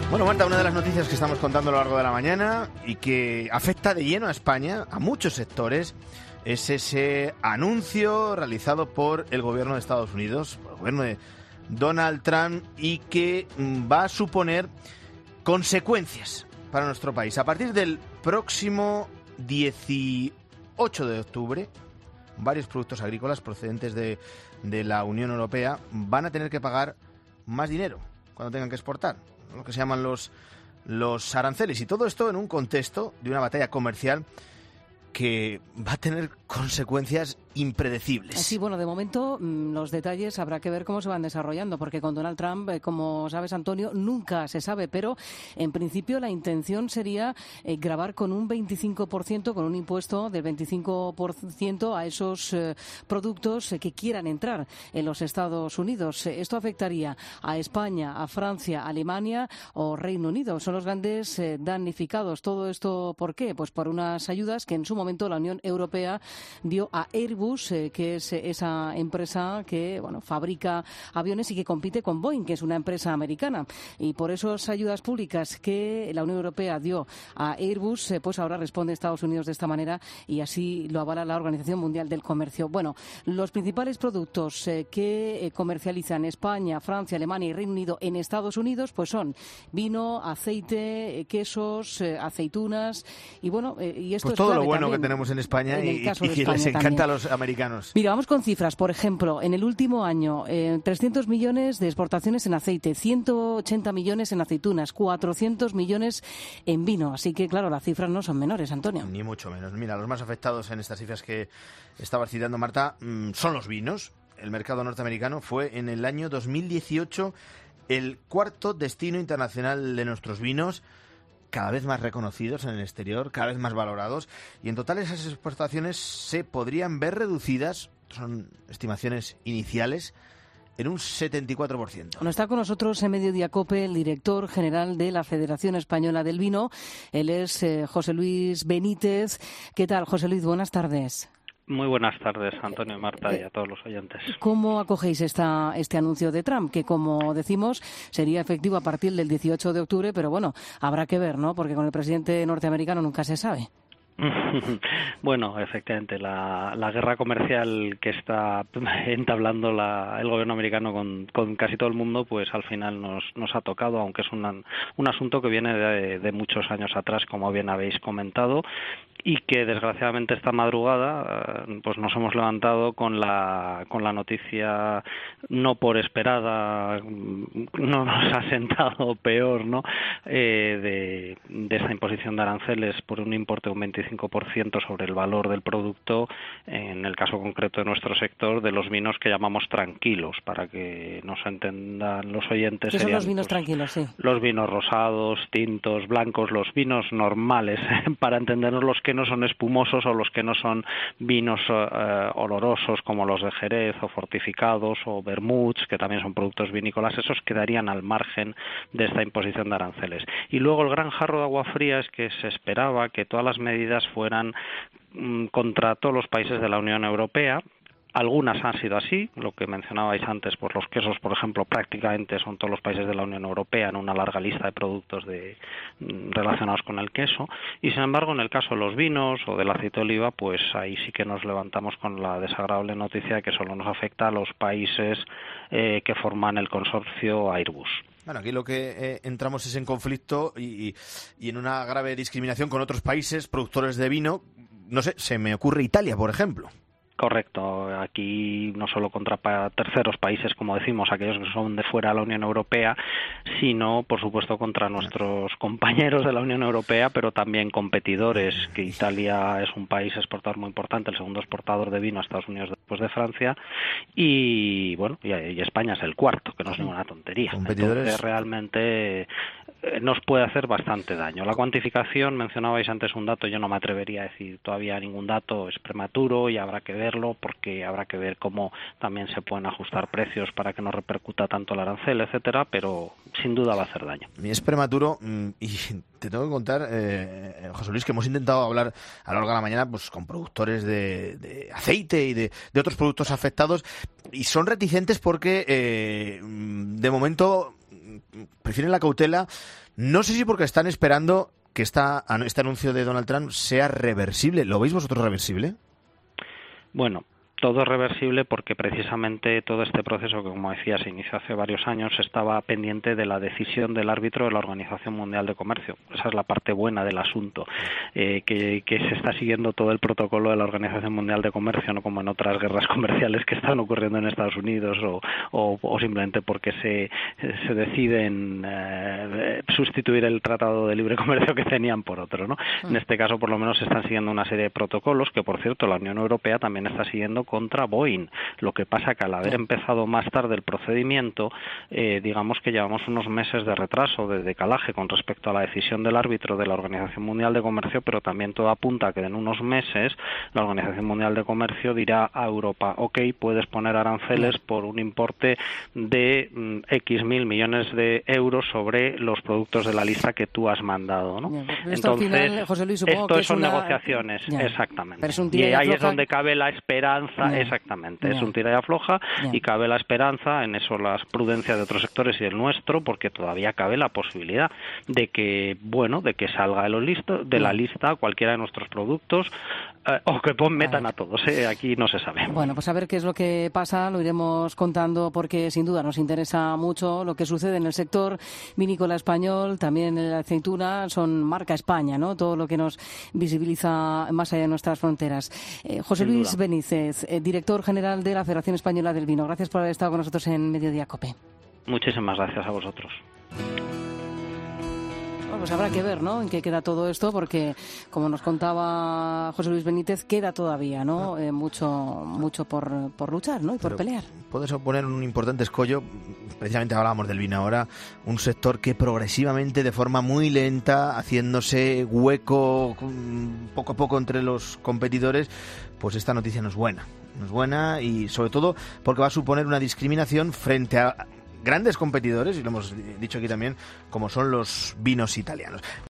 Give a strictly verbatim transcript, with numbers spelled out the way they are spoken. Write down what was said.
Bueno, Marta, una de las noticias que estamos contando a lo largo de la mañana y que afecta de lleno a España, a muchos sectores, es ese anuncio realizado por el gobierno de Estados Unidos, por el gobierno de Donald Trump, y que va a suponer consecuencias para nuestro país. A partir del próximo dieciocho de octubre, varios productos agrícolas procedentes de, de la Unión Europea van a tener que pagar más dinero cuando tengan que exportar, lo que se llaman los, los aranceles. Y todo esto en un contexto de una batalla comercial que va a tener consecuencias impredecibles. Sí, bueno, de momento los detalles habrá que ver cómo se van desarrollando, porque con Donald Trump, eh, como sabes, Antonio, nunca se sabe, pero en principio la intención sería eh, gravar con un veinticinco por ciento, con un impuesto del veinticinco por ciento a esos eh, productos eh, que quieran entrar en los Estados Unidos. Eh, esto afectaría a España, a Francia, Alemania o Reino Unido. Son los grandes eh, damnificados. ¿Todo esto por qué? Pues por unas ayudas que en su momento la Unión Europea dio a Airbus, eh, que es esa empresa que bueno fabrica aviones y que compite con Boeing, que es una empresa americana. Y por esas ayudas públicas que la Unión Europea dio a Airbus, eh, pues ahora responde Estados Unidos de esta manera y así lo avala la Organización Mundial del Comercio. Bueno, los principales productos eh, que eh, comercializan España, Francia, Alemania y Reino Unido en Estados Unidos pues son vino, aceite, eh, quesos, eh, aceitunas y bueno, eh, y esto pues es todo clave lo bueno también que tenemos en España en y, y de que España les encanta también. a los americanos. Mira, vamos con cifras. Por ejemplo, en el último año, eh, trescientos millones de exportaciones en aceite, ciento ochenta millones en aceitunas, cuatrocientos millones en vino. Así que, claro, las cifras no son menores, Antonio. Ni mucho menos. Mira, los más afectados en estas cifras que estabas citando, Marta, mmm, son los vinos. El mercado norteamericano fue en el año dos mil dieciocho el cuarto destino internacional de nuestros vinos, cada vez más reconocidos en el exterior, cada vez más valorados, y en total esas exportaciones se podrían ver reducidas, son estimaciones iniciales, en un setenta y cuatro por ciento. Bueno, está con nosotros en Mediodía COPE el director general de la Federación Española del Vino. Él es eh, José Luis Benítez. ¿Qué tal, José Luis? Buenas tardes. Muy buenas tardes, Antonio, Marta, y a todos los oyentes. ¿Cómo acogéis esta, este anuncio de Trump? Que, como decimos, sería efectivo a partir del dieciocho de octubre, pero bueno, habrá que ver, ¿no? Porque con el presidente norteamericano nunca se sabe. Bueno, efectivamente, la, la guerra comercial que está entablando la, el gobierno americano con, con casi todo el mundo, pues al final nos, nos ha tocado, aunque es una, un asunto que viene de, de muchos años atrás, como bien habéis comentado, y que desgraciadamente esta madrugada pues nos hemos levantado con la con la noticia no por esperada, no nos ha sentado peor, ¿no? Eh, de, de esta imposición de aranceles por un importe de un veinticinco por ciento sobre el valor del producto, en el caso concreto de nuestro sector, de los vinos que llamamos tranquilos, para que nos entendan los oyentes. ¿Qué son serían, los vinos pues, tranquilos? Sí. Los vinos rosados, tintos, blancos, los vinos normales, para entendernos, los que no son espumosos o los que no son vinos eh, olorosos como los de Jerez o fortificados o vermuts, que también son productos vinícolas. Esos quedarían al margen de esta imposición de aranceles. Y luego el gran jarro de agua fría es que se esperaba que todas las medidas fueran mmm, contra todos los países de la Unión Europea. Algunas han sido así, lo que mencionabais antes, pues los quesos, por ejemplo, prácticamente son todos los países de la Unión Europea en una larga lista de productos de, relacionados con el queso, y sin embargo en el caso de los vinos o del aceite de oliva, pues ahí sí que nos levantamos con la desagradable noticia de que solo nos afecta a los países eh, que forman el consorcio Airbus. Bueno, aquí lo que eh, entramos es en conflicto y, y, y en una grave discriminación con otros países productores de vino. No sé, se me ocurre Italia, por ejemplo. Correcto, aquí no solo contra terceros países, como decimos, aquellos que son de fuera de la Unión Europea, sino, por supuesto, contra nuestros compañeros de la Unión Europea, pero también competidores, que Italia es un país exportador muy importante, el segundo exportador de vino a Estados Unidos después de Francia, y bueno, y, y España es el cuarto, que no es ninguna tontería. Entonces, realmente nos puede hacer bastante daño. La cuantificación, mencionabais antes un dato, yo no me atrevería a decir todavía ningún dato, es prematuro y habrá que verlo, porque habrá que ver cómo también se pueden ajustar precios para que no repercuta tanto el arancel, etcétera, pero sin duda va a hacer daño. Es prematuro y te tengo que contar, eh, José Luis, que hemos intentado hablar a lo largo de la mañana pues con productores de, de aceite y de, de otros productos afectados, y son reticentes porque eh, de momento prefieren la cautela, no sé si porque están esperando que esta, este anuncio de Donald Trump sea reversible. ¿Lo veis vosotros reversible? Bueno, todo es reversible porque precisamente todo este proceso, que como decía se inició hace varios años, estaba pendiente de la decisión del árbitro de la Organización Mundial de Comercio. Esa es la parte buena del asunto, eh, que, que se está siguiendo todo el protocolo de la Organización Mundial de Comercio, no como en otras guerras comerciales que están ocurriendo en Estados Unidos o, o, o simplemente porque se, se deciden eh, sustituir el Tratado de Libre Comercio que tenían por otro, ¿no? En este caso, por lo menos, se están siguiendo una serie de protocolos que, por cierto, la Unión Europea también está siguiendo contra Boeing. Lo que pasa que al haber empezado más tarde el procedimiento, eh, digamos que llevamos unos meses de retraso, de decalaje con respecto a la decisión del árbitro de la Organización Mundial de Comercio, pero también todo apunta a que en unos meses la Organización Mundial de Comercio dirá a Europa, ok, puedes poner aranceles por un importe de mm, X mil millones de euros sobre los productos de la lista que tú has mandado, ¿no? Esto Entonces, final, José Luis, supongo esto que es son una... negociaciones, ya. exactamente. Pero es un y ahí afloja... es donde cabe la esperanza. Ya. Exactamente, ya. Es un tira y afloja ya. Y cabe la esperanza, en eso la prudencia de otros sectores y el nuestro, porque todavía cabe la posibilidad de que, bueno, de que salga de, los listo, de la lista cualquiera de nuestros productos eh, o que pon, metan a, a todos, ¿eh? Aquí no se sabe. Bueno, pues a ver qué es lo que pasa, lo iremos contando porque sin duda nos interesa mucho lo que sucede en el sector vinícola español, también en la aceituna, son marca España, ¿no? Todo lo que nos visibiliza más allá de nuestras fronteras. Eh, José sin Luis duda. Benítez, eh, director general de la Federación Española del Vino. Gracias por haber estado con nosotros en Mediodía COPE. Muchísimas gracias a vosotros. Bueno, pues habrá que ver, ¿no?, en qué queda todo esto, porque, como nos contaba José Luis Benítez, queda todavía, ¿no?, eh, mucho mucho por, por luchar, ¿no?, y por Pero pelear. Puede suponer un importante escollo, precisamente hablábamos del vino ahora, un sector que progresivamente, de forma muy lenta, haciéndose hueco poco a poco entre los competidores, pues esta noticia no es buena. No es buena y, sobre todo, porque va a suponer una discriminación frente a grandes competidores, y lo hemos dicho aquí también, como son los vinos italianos.